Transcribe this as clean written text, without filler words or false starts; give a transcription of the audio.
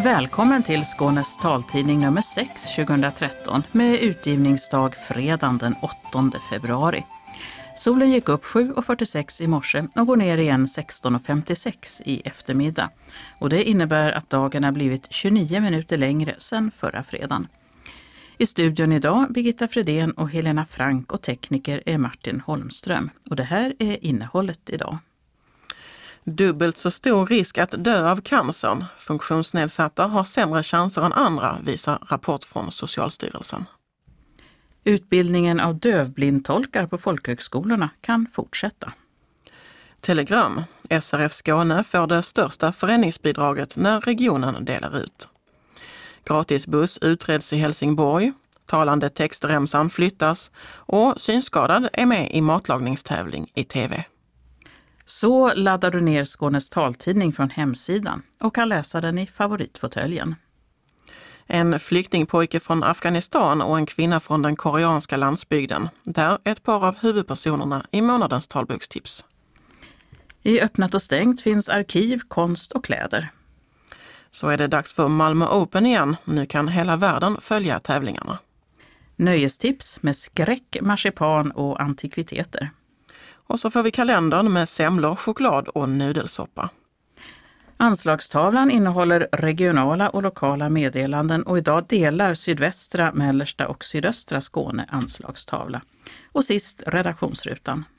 Välkommen till Skånes taltidning nummer 6 2013 med utgivningsdag fredagen den 8 februari. Solen gick upp 7.46 i morse och går ner igen 16.56 i eftermiddag. Och det innebär att dagen har blivit 29 minuter längre sedan förra fredagen. I studion idag Birgitta Fredén och Helena Frank och tekniker är Martin Holmström. Och det här är innehållet idag. Dubbelt så stor risk att dö av cancern. Funktionsnedsatta har sämre chanser än andra, visar rapport från Socialstyrelsen. Utbildningen av dövblindtolkar på folkhögskolorna kan fortsätta. Telegram. SRF Skåne får det största föreningsbidraget när regionen delar ut. Gratisbuss utreds i Helsingborg. Talande textremsan flyttas och synskadad är med i matlagningstävling i TV. Så laddar du ner Skånes taltidning från hemsidan och kan läsa den i favoritfåtöljen. En flyktingpojke från Afghanistan och en kvinna från den koreanska landsbygden. Där ett par av huvudpersonerna i månadens talbokstips. I Öppnat och stängt finns arkiv, konst och kläder. Så är det dags för Malmö Open igen. Nu kan hela världen följa tävlingarna. Nöjestips med skräck, marsipan och antikviteter. Och så får vi kalendern med semlor, choklad och nudelsoppa. Anslagstavlan innehåller regionala och lokala meddelanden och idag delar sydvästra, mellersta och sydöstra Skåne anslagstavla. Och sist redaktionsrutan.